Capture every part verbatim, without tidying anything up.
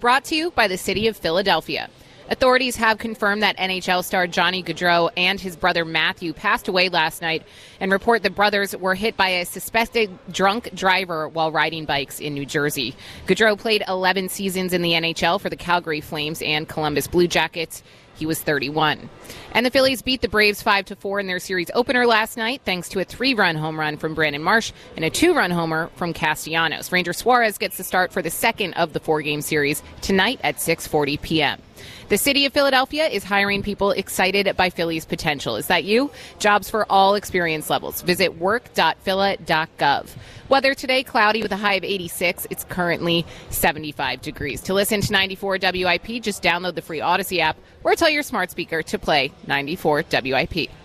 brought to you by the City of Philadelphia. Authorities have confirmed that N H L star Johnny Gaudreau and his brother Matthew passed away last night and report the brothers were hit by a suspected drunk driver while riding bikes in New Jersey. Gaudreau played eleven seasons in the N H L for the Calgary Flames and Columbus Blue Jackets. He was thirty-one. And the Phillies beat the Braves five to four in their series opener last night thanks to a three-run home run from Brandon Marsh and a two-run homer from Castellanos. Ranger Suarez gets the start for the second of the four-game series tonight at six forty p.m. The City of Philadelphia is hiring people excited by Philly's potential. Is that you? Jobs for all experience levels. Visit work dot phila dot gov. Weather today, cloudy with a high of eighty-six. It's currently seventy-five degrees. To listen to ninety-four W I P, just download the free Odyssey app or tell your smart speaker to play ninety-four W I P.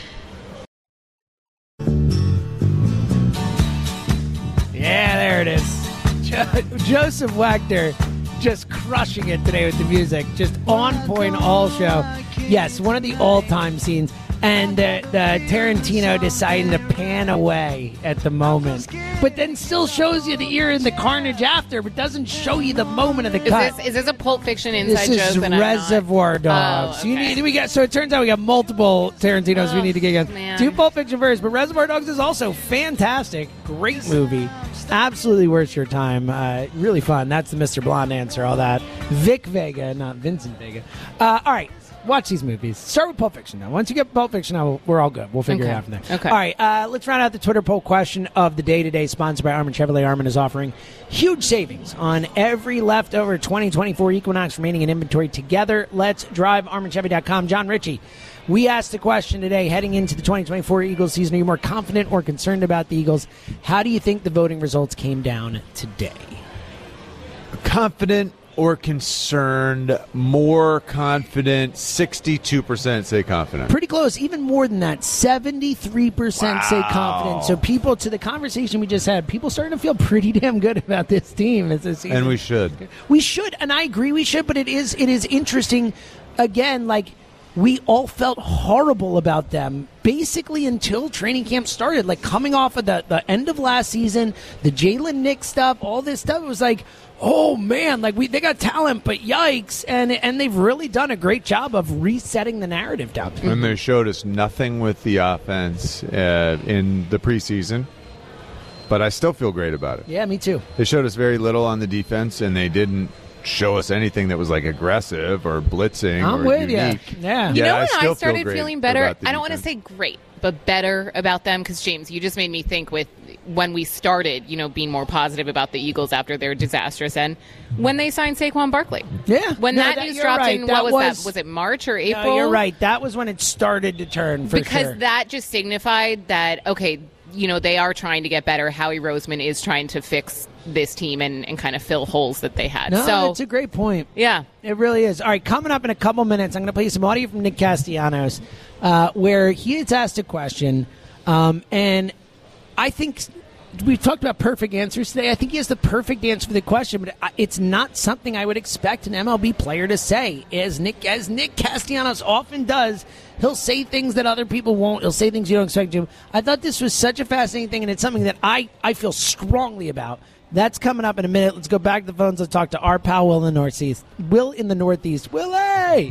Yeah, there it is. Jo- Joseph Wachter just crushing it today with the music. Just on point all show. Yes, one of the all-time scenes. And uh, the Tarantino deciding to pan away at the moment. But then still shows you the ear and the carnage after, but doesn't show you the moment of the Is cut. this, is this a Pulp Fiction inside This joke? is Reservoir Dogs. Oh, So you okay. need, we got, so it turns out we got multiple Tarantinos we Oh, need to get man. in. Two Pulp Fiction versions, but Reservoir Dogs is also fantastic. Great movie. Absolutely worth your time. Uh, really fun. That's the Mister Blonde answer, all that. Vic Vega, not Vincent Vega. Uh, all right. Watch these movies. Start with Pulp Fiction now. Once you get Pulp Fiction now, we're all good. We'll figure Okay. it out from there. Okay. All right. Uh, let's round out the Twitter poll question of the day today, sponsored by Armin Chevrolet. Armin is offering huge savings on every leftover twenty twenty-four Equinox remaining in inventory. Together, let's drive armin chevy dot com. John Ritchie, we asked the question today, heading into the twenty twenty-four Eagles season, are you more confident or concerned about the Eagles? How do you think the voting results came down today? Confident or concerned? More confident. sixty-two percent say confident. Pretty close, even more than that. seventy-three percent say confident. So people, to the conversation we just had, people starting to feel pretty damn good about this team as this season. And we should. We should, and I agree we should, but it is it is interesting, again, like, we all felt horrible about them basically until training camp started. Like, coming off of the, the end of last season, the Jalen Nick stuff, all this stuff, it was like, oh, man, like, we they got talent, but yikes. And and they've really done a great job of resetting the narrative down there. And they showed us nothing with the offense uh, in the preseason, but I still feel great about it. Yeah, me too. They showed us very little on the defense, and they didn't show us anything that was like aggressive or blitzing I'm or with unique. you. Yeah. You Yeah, know I when still I, feel started great feeling better? about the I don't want to say defense. great, but better about them because, James, you just made me think with when we started, you know, being more positive about the Eagles after their disastrous end, when they signed Saquon Barkley. Yeah. When No, that, that- news you're dropped right. in, That what was, was- that? Was it March or April? No, you're right. That was when it started to turn, for because sure. that just signified that, okay, you know, they are trying to get better. Howie Roseman is trying to fix this team and, and kind of fill holes that they had. No, so that's a great point. yeah. It really is. All right, coming up in a couple minutes, I'm going to play some audio from Nick Castellanos uh, where he has asked a question, um, and I think we've talked about perfect answers today. I think he has the perfect answer for the question, but it's not something I would expect an M L B player to say. As Nick, as Nick Castellanos often does, he'll say things that other people won't. He'll say things you don't expect him. I thought this was such a fascinating thing, and it's something that I, I feel strongly about. That's coming up in a minute. Let's go back to the phones. Let's talk to our pal Will in the Northeast. Will in the Northeast. Willie!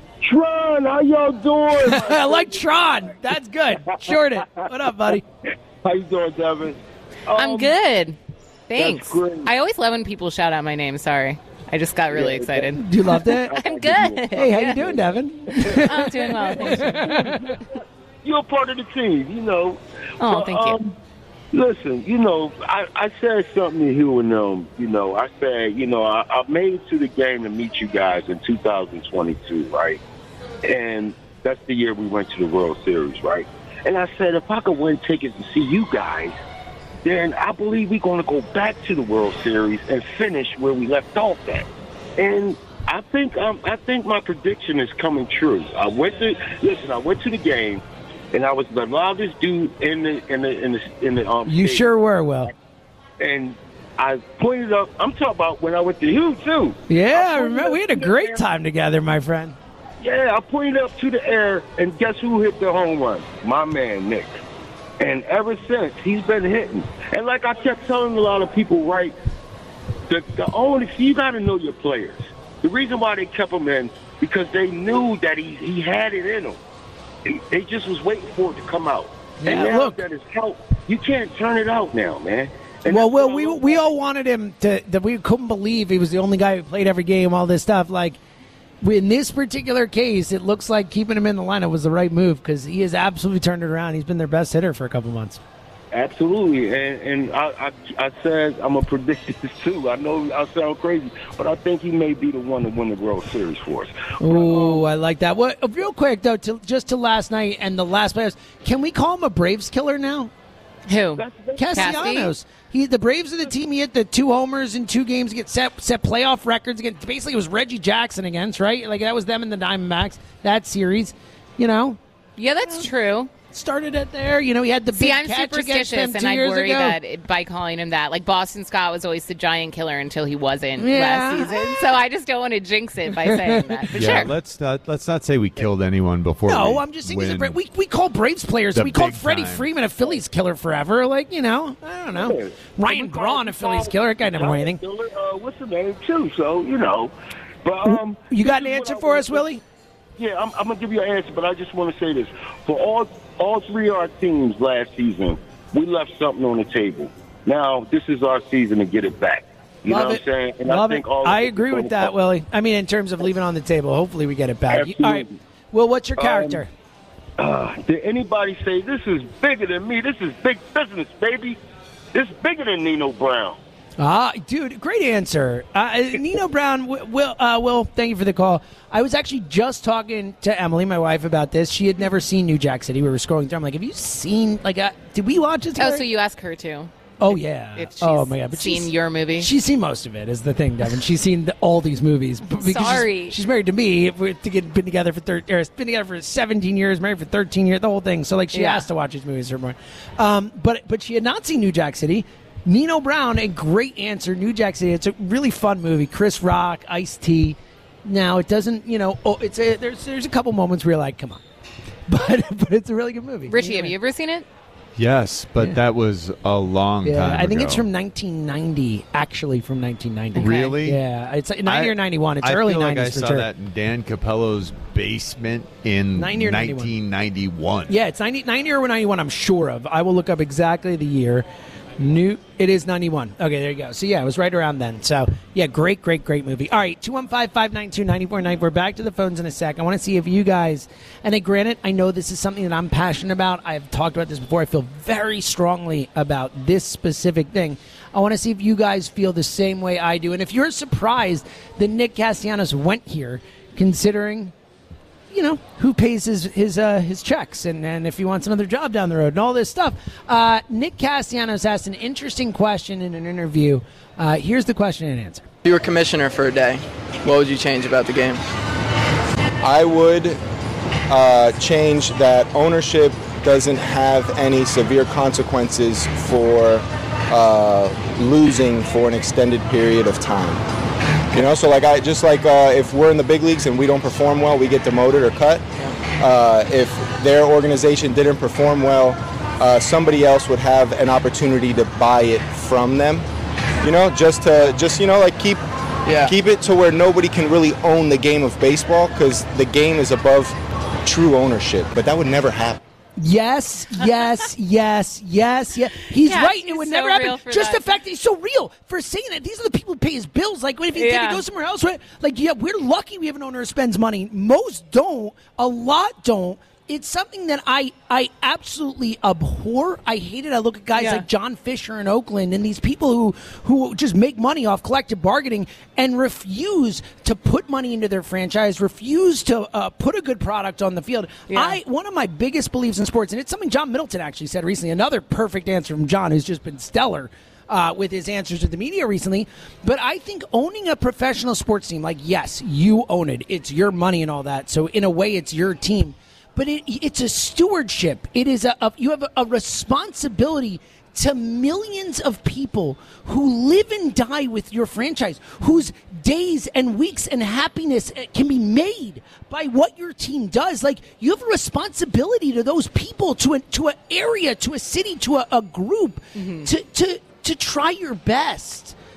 Tron, how y'all doing? I like Tron. That's good. Short it. What up, buddy? How you doing, Devin? I'm Um, good. Thanks. great. I always love when people shout out my name. Sorry. I just got really excited. You loved it? I'm good. Hey, how Yeah. you doing, Devin? I'm doing well. Thank you. You're a part of the team, you know. Oh, But, thank you. um, Listen, you know, I, I said something to Hugh and them. You know, I said, you know, I, I made it to the game to meet you guys in two thousand twenty-two, right? And that's the year we went to the World Series, right? And I said, if I could win tickets to see you guys, then I believe we're going to go back to the World Series and finish where we left off at. And I think um, I think my prediction is coming true. I went to listen. I went to the game, and I was the loudest dude in the in the in the in the um. You stadium. sure were, Will. And I pointed up. I'm talking about when I went to Hugh too. Yeah, I I remember. We had a great time together, my friend. Yeah, I pointed up to the air, and guess who hit the home run? My man, Nick. And ever since, he's been hitting. And like I kept telling a lot of people, right, The, the only see, you got to know your players. The reason why they kept him in because they knew that he he had it in him. They, they just was waiting for it to come out. Yeah, and now look. that it's out, you can't turn it out now, man. And Well, that's Will, what I we love we about all wanted him to. That we couldn't believe he was the only guy who played every game. All this stuff, like in this particular case, it looks like keeping him in the lineup was the right move because he has absolutely turned it around. He's been their best hitter for a couple months. Absolutely, and and I, I I said I'm gonna predict this too. I know I sound crazy, but I think he may be the one to win the World Series for us. Ooh, I like that. What? Real quick though, to, just to last night and the last playoffs, can we call him a Braves killer now? Who? That's, that's, Castellanos. He, the Braves are the team. He hit the two homers in two games. Get set set playoff records again. Basically, it was Reggie Jackson against right. Like that was them and the Diamondbacks that series. You know, Yeah, that's true. started it there. You know, he had the See, big I'm catch against superstitious, them and two I years worry ago. that it, by calling him that, like Boston Scott was always the giant killer until he wasn't Yeah. last season. So I just don't want to jinx it by saying that. But Yeah, sure. let's not let's not say we killed anyone before. No, we I'm just saying he's a win. Bra- we we call Braves players. The We called big Freddie time. Freeman a Phillies killer forever. Like you know, I don't know. Ryan Braun a Phillies killer. That guy never won anything. Uh, what's the name too? So you know, but um, You got an this is answer what I for wanna us, say. Willie? Yeah, I'm, I'm gonna give you an answer, but I just want to say this: for all all three of our teams last season, we left something on the table. Now this is our season to get it back. You Love know it. what I'm saying? And Love I think it. all of I us agree are with gonna that, come- Willie. I mean, in terms of leaving on the table, hopefully we get it back. You- All right. Absolutely. Well, what's your character? Uh, did anybody say this is bigger than me? This is big business, baby. This is bigger than Nino Brown. Ah, dude, great answer. Uh, Nino Brown, Will, Will, uh, Will, thank you for the call. I was actually just talking to Emily, my wife, about this. She had never seen New Jack City. We were scrolling through. I'm like, have you seen, like, uh, did we watch it Oh, together? so you ask her too? Oh, yeah. If she's oh, my God. But seen she's- your movie? She's seen most of it, is the thing, Devin. She's seen the, all these movies. b- because she's- Sorry. She's, married to me. We've been together for thir- or been together for seventeen years, married for thirteen years, the whole thing. So, like, she Yeah. has to watch these movies for more. Um, but, but she had not seen New Jack City. Nino Brown, a great answer. New Jack City. It's a really fun movie. Chris Rock, Ice-T. Now, it doesn't, you know, oh, it's a, there's there's a couple moments where you're like, come on. But but it's a really good movie. Richie, have you ever seen it? Yes, but Yeah. that was a long Yeah, time I think ago. it's from nineteen ninety, actually from nineteen ninety. Okay. Really? Yeah, it's like ninety I- or ninety-one. It's I early feel like nineties I for saw sure. that in Dan Capello's basement in ninety or ninety-one. nineteen ninety-one. Yeah, it's ninety, ninety or ninety-one, I'm sure of. I will look up exactly the year. New, it is ninety-one. Okay, there you go. So, yeah, it was right around then. So, yeah, great, great, great movie. All right, two one five, five nine two, nine four nine four. Back to the phones in a sec. I want to see if you guys, and I, granted, I know this is something that I'm passionate about. I've talked about this before. I feel very strongly about this specific thing. I want to see if you guys feel the same way I do. And if you're surprised that Nick Castellanos went here, considering, you know, who pays his his uh, his checks and, and if he wants another job down the road and all this stuff. Uh, Nick Castellanos asked an interesting question in an interview. Uh, here's the question and answer. If you were commissioner for a day, what would you change about the game? I would uh, change that ownership doesn't have any severe consequences for uh, losing for an extended period of time. You know, so like I just like uh, if we're in the big leagues and we don't perform well, we get demoted or cut. Uh, if their organization didn't perform well, uh, somebody else would have an opportunity to buy it from them. You know, just to just you know like keep Yeah. keep it to where nobody can really own the game of baseball because the game is above true ownership. But that would never happen. Yes, yes, yes, yes, yes. He's Yeah, right. It he's would so never real happen. for Just that. the fact that he's so real for saying that. These are the people who pay his bills. Like, what if he Yeah. did to go somewhere else? Right? Like, yeah, we're lucky we have an owner who spends money. Most don't. A lot don't. It's something that I, I absolutely abhor. I hate it. I look at guys Yeah. like John Fisher in Oakland and these people who, who just make money off collective bargaining and refuse to put money into their franchise, refuse to uh, put a good product on the field. Yeah. I One of my biggest beliefs in sports, and it's something John Middleton actually said recently, another perfect answer from John, who's just been stellar uh, with his answers to the media recently. But I think owning a professional sports team, like, yes, you own it. It's your money and all that. So in a way, it's your team. But it, it's a stewardship. It is a, a you have a, a responsibility to millions of people who live and die with your franchise, whose days and weeks and happiness can be made by what your team does. Like, you have a responsibility to those people, to a, to an area, to a city, to a, a group, to, to to try your best.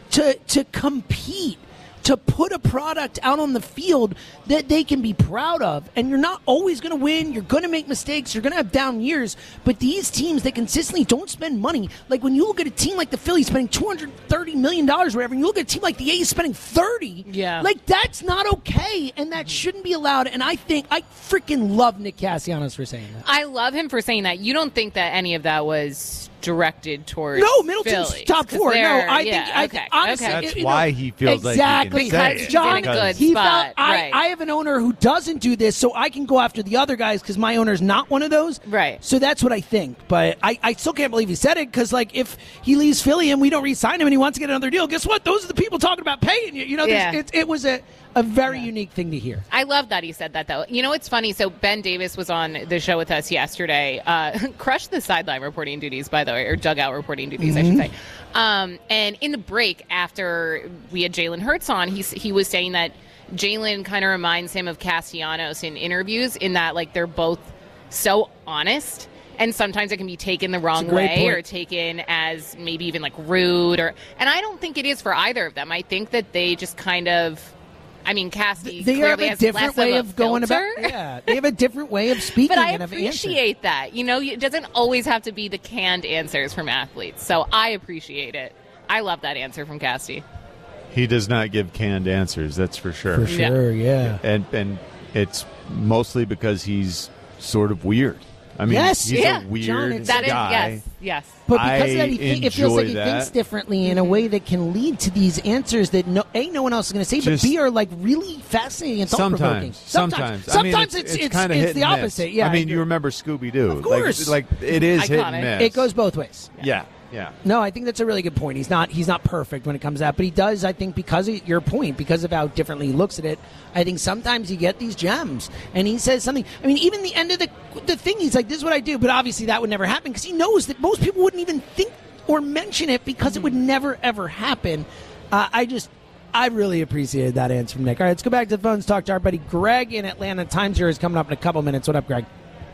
to to compete, to put a product out on the field that they can be proud of. And you're not always going to win. You're going to make mistakes. You're going to have down years. But these teams that consistently don't spend money, like when you look at a team like the Phillies spending two hundred thirty million dollars or whatever, and you look at a team like the A's spending thirty, yeah. like that's not okay, and that shouldn't be allowed. And I think I freaking love Nick Castellanos for saying that. I love him for saying that. You don't think that any of that was directed towards No, Middleton's Phillies, top four. No, I yeah, think, I okay, think honestly, okay. That's you know, why he feels exactly. like he can say Because it. John, he's in a good he spot. felt, I, right. I have an owner who doesn't do this, so I can go after the other guys because my owner's not one of those. Right. So that's what I think. But I, I still can't believe he said it because, like, if he leaves Philly and we don't re-sign him and he wants to get another deal, guess what? Those are the people talking about paying you. You know, Yeah. it, it was a, a very yeah. unique thing to hear. I love that he said that, though. You know, it's funny. So Ben Davis was on the show with us yesterday. Uh, crushed the sideline reporting duties, by the way, or dugout reporting duties, mm-hmm. I should say. Um, and in the break after we had Jalen Hurts on, he, he was saying that Jalen kind of reminds him of Castellanos in interviews in that, like, they're both so honest. And sometimes it can be taken the wrong way point. or taken as maybe even, like, rude. or And I don't think it is for either of them. I think that they just kind of... I mean, Cassie they have clearly a has different less way of, of a going filter. about. Yeah, they have a different way of speaking. But I and of appreciate that. You know, it doesn't always have to be the canned answers from athletes. So I appreciate it. I love that answer from Cassie. He does not give canned answers, that's for sure. For sure, yeah. And and it's mostly because he's sort of weird. I mean, yes, he's yeah. a weird John, it's- That is, guy. yes, yes. But because I of that, he think, it feels enjoy like he that. thinks differently in a way that can lead to these answers that no, A, no one else is going to say, Just- but B, are like really fascinating and thought-provoking. Sometimes, sometimes, Sometimes, I mean, it's, it's, it's, it's, kind of it's hit the and miss. opposite. Yeah, I mean, you remember Scooby Doo? Of course. like, like it is hit and Iconic. miss. It goes both ways. Yeah, yeah. No, I think that's a really good point. He's not he's not perfect when it comes to that, but he does, I think, because of your point, because of how differently he looks at it, I think sometimes you get these gems. And he says something. I mean, even the end of the the thing, he's like, this is what I do. But obviously that would never happen because he knows that most people wouldn't even think or mention it because it would never, ever happen. Uh, I just, I really appreciated that answer from Nick. All right, let's go back to the phones, talk to our buddy Greg in Atlanta. Time Zero is coming up in a couple minutes. What up, Greg?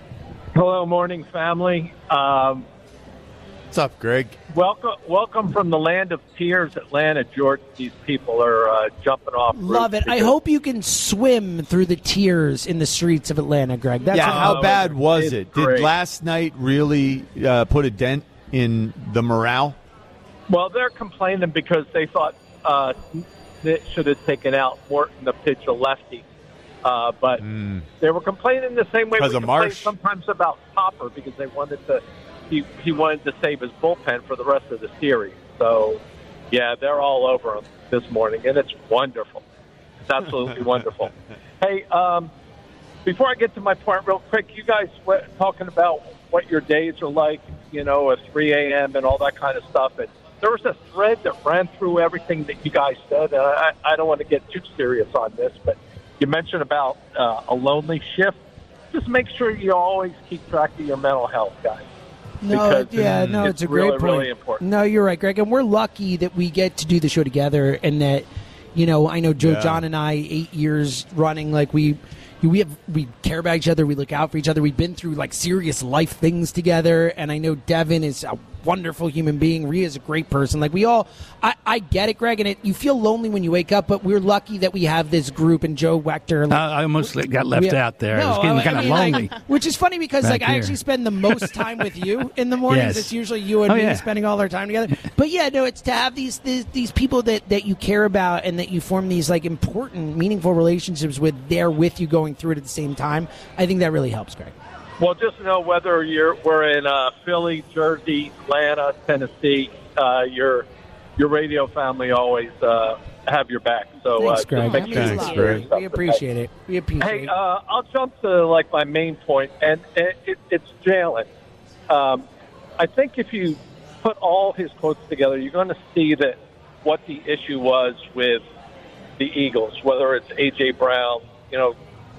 Hello, morning family. Um, What's up, Greg? welcome, welcome from the land of tears, Atlanta, Georgia. These people are uh, jumping off. Love it. I hope you can swim through the tears in the streets of Atlanta, Greg. That's yeah, what how Oh, bad was it's it? Did great. last night really uh, put a dent in the morale? Well, they're complaining because they thought uh, it should have taken out Morton to pitch a lefty. Uh, but Mm. they were complaining the same way we 'Cause of complain Marsh? sometimes about Topper because they wanted to. He, he wanted to save his bullpen for the rest of the series. So, yeah, they're all over him this morning, and it's wonderful. It's absolutely wonderful. Hey, um, before I get to my point real quick, you guys were talking about what your days are like, you know, at three a.m. and all that kind of stuff. And there was a thread that ran through everything that you guys said. And I, I don't want to get too serious on this, but you mentioned about uh, a lonely shift. Just make sure you always keep track of your mental health, guys. No, because yeah, it's- no, it's it's a great really, point. really important. No, you're right, Greg, and we're lucky that we get to do the show together, and that, you know, I know Joe, Yeah. John, and I, eight years running, like we, we have, we care about each other, we look out for each other, we've been through like serious life things together, and I know Devin is a wonderful human being. Rhea's a great person. Like we all, I, I get it, Greg, and it, you feel lonely when you wake up, but we're lucky that we have this group and Joe Wechter. Like, I almost got left we have- out there. No, I was getting I kind of mean, like, lonely. which is funny because Back like I here. actually spend the most time with you in the mornings. Yes. It's usually you and Oh, me yeah. spending all our time together. But yeah, no, it's to have these these, these people that, that you care about and that you form these like important, meaningful relationships with. They're with you going through it at the same time. I think that really helps, Greg. Well, just know whether you're we're in uh, Philly, Jersey, Atlanta, Tennessee, uh, your your radio family always uh, have your back. So Thanks, uh, Greg. just make That sure means you a Thanks, lot. do Greg. stuff, We appreciate it. We appreciate Hey, it. uh, I'll jump to like my main point, and it, it, it's Jalen. Um, I think if you put all his quotes together, you're going to see that what the issue was with the Eagles, whether it's A J Brown, you know,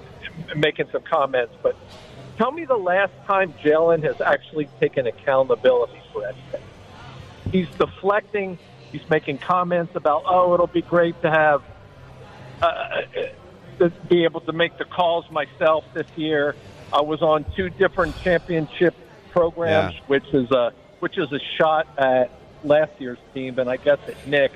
making some comments. But tell me the last time Jalen has actually taken accountability for anything. He's deflecting. He's making comments about, oh, it'll be great to have uh, to be able to make the calls myself this year. I was on two different championship programs, Yeah. which is a which is a shot at last year's team, and I guess at Nick.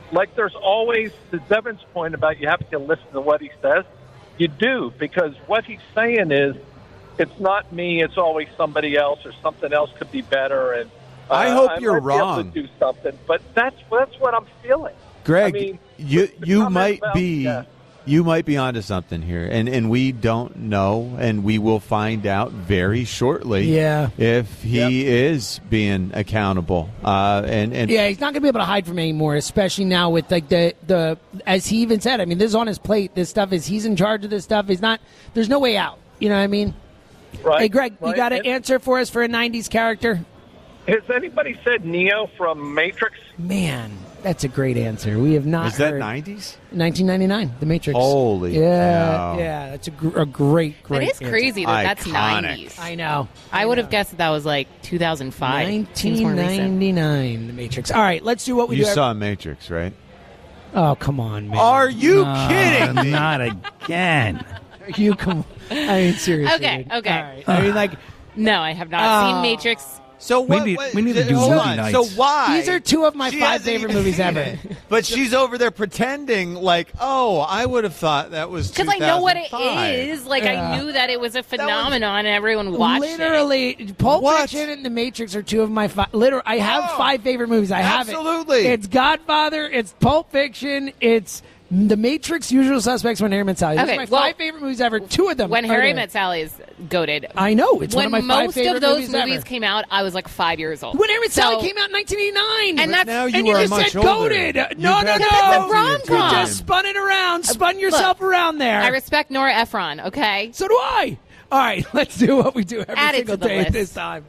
like there's always, to Devin's point about you have to listen to what he says, you do, because what he's saying is, it's not me, it's always somebody else, or something else could be better. And uh, I hope I you're might be able wrong. to do something, but that's that's what I'm feeling. Greg, I mean, you the you comment might about- be yeah. you might be onto something here, and and we don't know, and we will find out very shortly. Yeah. if he is being accountable, uh, and and Yeah, he's not going to be able to hide from it anymore, especially now with like the the as he even said. I mean, this is on his plate. This stuff is he's in charge of this stuff. He's not. There's no way out. You know what I mean? Right, Hey, Greg, you right. got an And answer for us for a nineties character? Has anybody said Neo from Matrix? Man, that's a great answer. We have not is that heard. nineties? nineteen ninety-nine, The Matrix. Holy yeah, cow. yeah. That's a, gr- a great, great. That is answer. crazy that that's Iconic. nineties. I know. I would have guessed that that was like two thousand five. Seems more nineteen recent. ninety-nine, The Matrix. All right, let's do what we You do. saw Matrix, right? Oh, come on, man. Are you Uh, kidding me? Not again. you come? I mean, seriously. Okay, dude. okay. All right. I mean, like No, I have not Oh. seen Matrix. So what? need- what- we need to do hold movie on. nights. So why? these are two of my She five hasn't favorite even movies seen ever. it. But she's over there pretending like, oh, I would have thought that was Because I know what it two thousand five. is. Like, Yeah. I knew that it was a phenomenon and everyone watched it. Literally, Pulp What? Fiction and The Matrix are two of my five. Literally, I have Oh, five favorite movies. I have absolutely. it. It's Godfather. It's Pulp Fiction. It's The Matrix, Usual Suspects, When Harry Met Sally. These Okay, are my well, five favorite movies ever. Two of them. When are Harry there. Met Sally is goated. I know. It's when one of my five most favorite of those movies, movies ever. came out, I was like five years old. When Harry Met Sally So- came out in nineteen eighty-nine. And that's- now you and you are just much said older. goaded. You No, no, better no. Because it's a listen to your rom-com. You time. just spun it around. Spun yourself around there. I respect Nora Ephron, okay? So do I. All right, let's do what we do every Add it single to the day list. this time.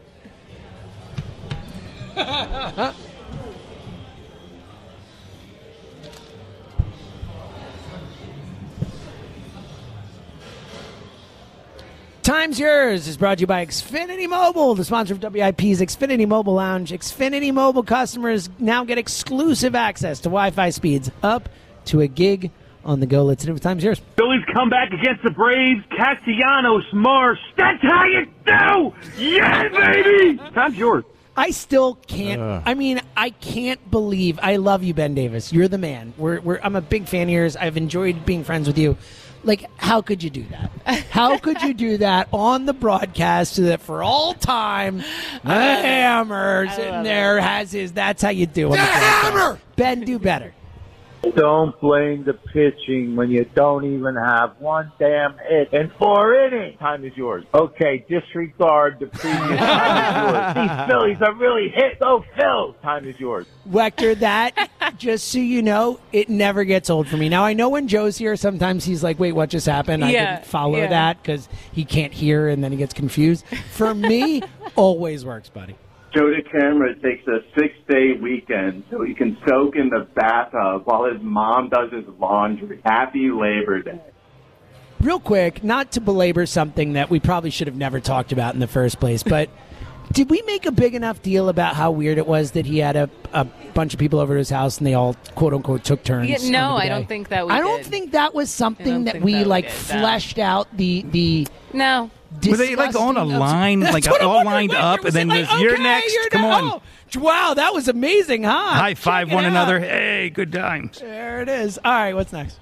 Time's Yours is brought to you by Xfinity Mobile, the sponsor of W I P's Xfinity Mobile Lounge. Xfinity Mobile customers now get exclusive access to Wi-Fi speeds up to a gig on the go. Let's do it. Time's Yours. Phillies come back against the Braves. Castellanos, Marsh. That's how you do! Yeah, baby! Time's yours. I still can't. Ugh. I mean, I can't believe. I love you, Ben Davis. You're the man. We're, we're. I'm a big fan of yours. I've enjoyed being friends with you. Like, how could you do that? How could you do that on the broadcast so that for all time, the Hammer sitting there has his. That's how you do it. The Hammer. Ben, do better. Don't blame the pitching when you don't even have one damn hit in four innings. Time is yours. Okay, disregard the previous time is yours. These Phillies are really hit. Go Phils. Time is yours. Wechter, that, just so you know, it never gets old for me. Now, I know when Joe's here, sometimes he's like, wait, what just happened? I Yeah, didn't follow yeah. that because he can't hear and then he gets confused. For me, always works, buddy. Joe DeCamera takes a six-day weekend so he can soak in the bathtub while his mom does his laundry. Happy Labor Day. Real quick, not to belabor something that we probably should have never talked about in the first place, but did we make a big enough deal about how weird it was that he had a, a bunch of people over to his house and they all, quote-unquote, took turns? Yeah, no, on the I don't bidet? think that we I don't did. think that was I something don't that think we, that we like, did, no. fleshed out the... the No. Were they like on a disgusting- line, That's like what I'm all wondering. lined Wait, up, was and then it like, there's, you're okay, next. you're Come ne- on. oh, wow, that was amazing, huh? High five Check it one out. another. Hey, good times. There it is. All right, what's next?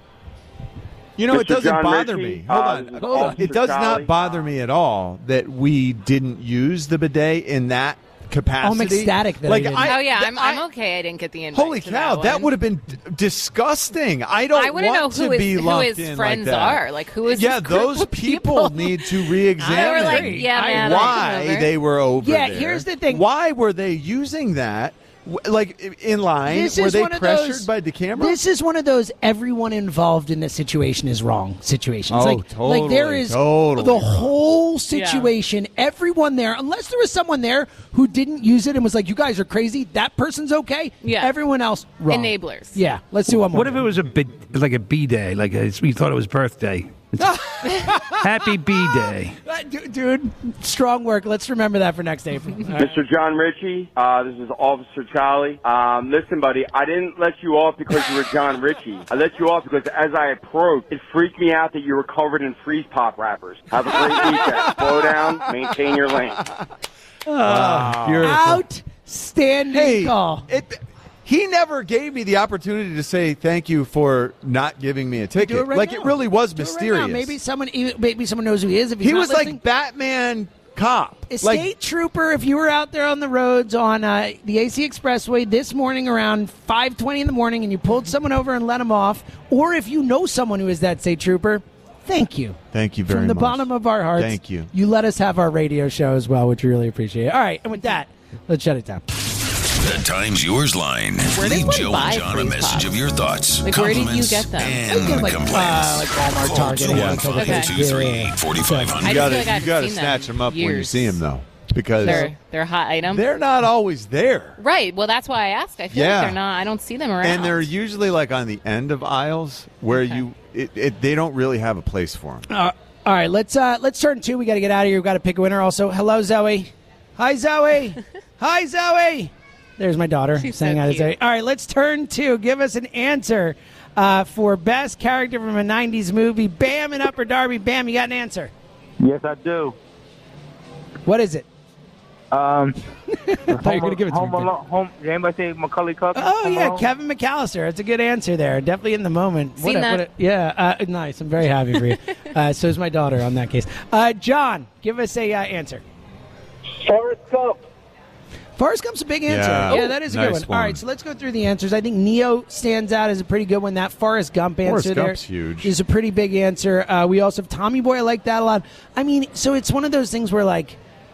You know, it Mister doesn't John bother Ritchie, me. Hold uh, on. this is Hold on. Officer It does Charlie. not bother me at all that we didn't use the bidet in that capacity. I'm ecstatic that like, I didn't. I, oh, yeah, th- I'm, I- I'm okay I didn't get the invite. Holy to cow, that, that, one. would have been d- disgusting. I don't I want to know want who to his, be who lumped his in friends like that. are. Like, who is Yeah, this group those of people need to re-examine They were like, yeah, man, I why come over. they were over Yeah, there. here's the thing. Why were they using that? W- Like i- in line, This were is they one of pressured those- by DeCamera? This is one of those everyone involved in the situation is wrong situations. Oh, like, like there totally, is totally the wrong. whole situation, everyone there, unless there was someone there who didn't use it and was like, you guys are crazy, that person's okay. Yeah. Everyone else, wrong. Enablers. Yeah, let's do one more. What if it was a bid, like a B day, like a, we thought it was birthday? It's Happy B day. Uh, du- Dude, strong work. Let's remember that for next April. All right. Mister John Ritchie, uh, this is Officer Charlie. Um, listen, buddy, I didn't let you off because you were John Ritchie. I let you off because as I approached, it freaked me out that you were covered in freeze pop wrappers. Have a great weekend. Slow down, maintain your lane. Wow. Beautiful. Outstanding Hey, call. it, he never gave me the opportunity to say thank you for not giving me a ticket. Do it right like now. it really was Do it right mysterious. now. Maybe someone, maybe someone knows who he is. If he's he not was listening. like Batman cop. A like, state trooper, if you were out there on the roads on uh, the A C Expressway this morning around five twenty in the morning and you pulled someone over and let them off, or if you know someone who is that state trooper, thank you. Thank you very From the much. bottom of our hearts. Thank you. You let us have our radio show as well, which we really appreciate. All right, and with that, let's shut it down. The Times Yours line. Where does Leave one Joe buy and John a freeze message pops? of your thoughts, Like, where did you compliments, get them? and I get, like, complaints. uh, like Walmart, Target, Yeah. okay. two three eight, four five I hundred. You just got feel like to I've you got to seen them snatch them up when you years. see them, though, because They're they're a hot item. they're not always there. Right. Well, that's why I asked. I feel Yeah. like they're not. I don't see them around. And they're usually like on the end of aisles where Okay. you it, it, they don't really have a place for them. Uh, all right, let's uh, let's turn two. We got to get out of here. We've got to pick a winner. Also, hello, Zoe. Hi, Zoe. Hi, Zoe. There's my daughter She's saying so hi to cute. Zoe. All right, let's turn two. Give us an answer uh, for best character from a nineties movie. Bam and Upper Darby. Bam, you got an answer. Yes, I do. What is it? Um, I thought you were going to give it to home me. Alone, home, did anybody say Macaulay Culkin? Oh, Home yeah, Alone? Kevin McAllister. That's a good answer there. Definitely in the moment. Seen a, that. a- yeah, uh, nice. I'm very happy for you. uh, so is my daughter on that case. Uh, John, give us a uh, answer. Forrest Gump. Forrest Gump's a big answer. Yeah. Yeah, that is a good Nice one. one. All right, so let's go through the answers. I think Neo stands out as a pretty good one. That Forrest Gump answer Forrest there Gump's huge. is a pretty big answer. Uh, we also have Tommy Boy. I like that a lot. I mean, so it's one of those things where, like,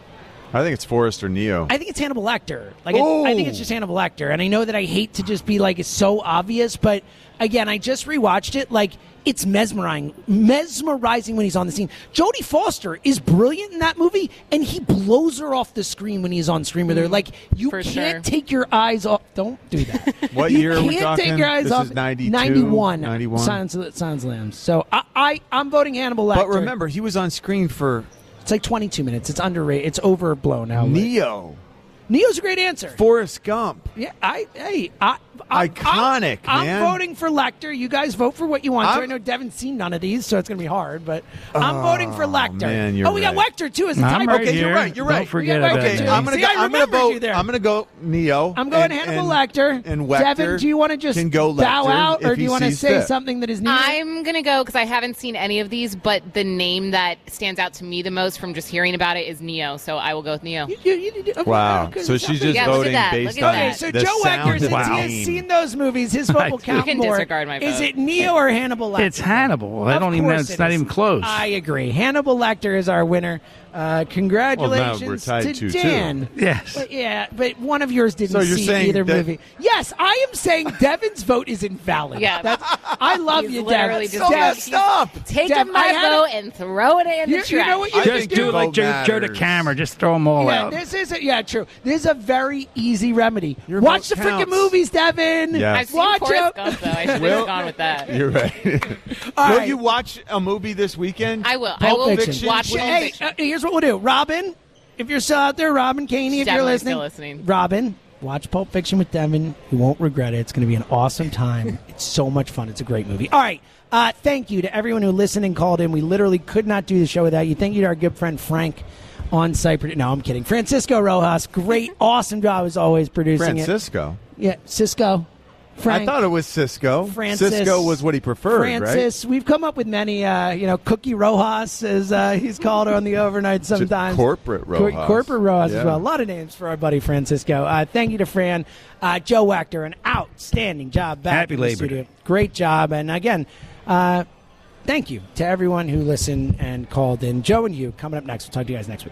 I think it's Forrest or Neo. I think it's Hannibal Lecter. Like, it, I think it's just Hannibal Lecter. And I know that I hate to just be like, it's so obvious, but again, I just rewatched it. Like, it's mesmerizing, mesmerizing when he's on the scene. Jodie Foster is brilliant in that movie, and he blows her off the screen when he's on screen with her. Like, you For can't sure. take your eyes off. Don't do that. What you year are can't we talking? take your eyes This off. is ninety-two, ninety-one. ninety-one. Silence of the Silence of the Lambs. So I, I, I'm voting Hannibal Lecter. But remember, he was on screen for it's like twenty-two minutes. It's underrated. It's overblown now. Neo. Neo's a great answer. Forrest Gump. Yeah, I hey, I, I Iconic, I'm, man. I'm voting for Lecter. You guys vote for what you want. So I'm- I know Devin's seen none of these, so it's going to be hard. But I'm Oh, voting for Lecter. man, you're oh, we got right. Lecter too as a I'm type. right Okay, here. you're right. You're Don't right. forget We got about Lecter, Okay, too. I'm gonna See, go. I I'm gonna remembered vote. you there. I'm gonna go Neo. I'm going and, Hannibal and, Lecter. And Lecter Devin, do you want to just can go bow Lecter out, or if do you he want to sees say fit. something that is Neo? I'm going to go because I haven't seen any of these, but the name that stands out to me the most from just hearing about it is Neo, so I will go with Neo. You- you- you- you- okay, Wow. okay, So it's she's not just Yeah, look at voting that. based Look at on Okay, that. so the Joe sound Wacker, of since the he has name. seen those movies, his vote will You count can more. disregard my Is vote. it Neo or Hannibal Lecter? It's Hannibal. I Of don't even. course It's it not is. even close. I agree. Hannibal Lecter is our winner. Uh, congratulations Well, now we're tied to two, two. Dan. Yes. But yeah, but one of yours didn't So you're see saying either that- movie. Yes, I am saying Devin's vote is invalid. Yeah. That's, I love He's you, literally Devin. just Dev- messed up. Taking Dev, I my had vote a- and throwing it in You- the you trash. know what you I should Just think do it vote like Joe, Joe the matters. camera. Just throw them all Yeah, out. this is a, yeah, true. This is a very easy remedy. Your Watch the vote freaking counts. movies, Devin. Yeah. I've seen Watch Forrest out. Gump, though. I should Will- have gone with that. You're right. All will right. you watch a movie this weekend? I will. I Pulp will Fiction. watch Pulp Hey, Fiction. uh, here's what we'll do. Robin, if you're still out there, Robin Caney, if you're Definitely listening, still listening. Robin, watch Pulp Fiction with Devin. You won't regret it. It's going to be an awesome time. It's so much fun. It's a great movie. All right. Uh, thank you to everyone who listened and called in. We literally could not do the show without you. Thank you to our good friend Frank on site. No, I'm kidding. Francisco Rojas, great, awesome job as always producing Francisco. it. Yeah, Cisco. Frank. I thought it was Cisco. Francis, Cisco was what he preferred, Francis, we've come up with many, uh, you know, Cookie Rojas, as uh, he's called on the overnight sometimes. corporate Cor- Rojas. corporate Rojas Yeah. as well. A lot of names for our buddy Francisco. Uh, thank you to Fran. Uh, Joe Wachter, an outstanding job back Happy in the Labor studio. Day. Great job. And again, uh, thank you to everyone who listened and called in. Joe and you, coming up next. We'll talk to you guys next week.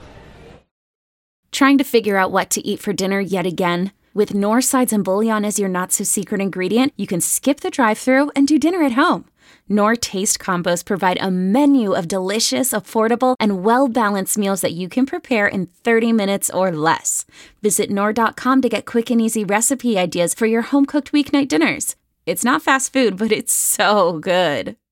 Trying to figure out what to eat for dinner yet again? With Knorr sides and bouillon as your not-so-secret ingredient, you can skip the drive-thru and do dinner at home. Knorr Taste Combos provide a menu of delicious, affordable, and well-balanced meals that you can prepare in thirty minutes or less. Visit Knorr dot com to get quick and easy recipe ideas for your home-cooked weeknight dinners. It's not fast food, but it's so good.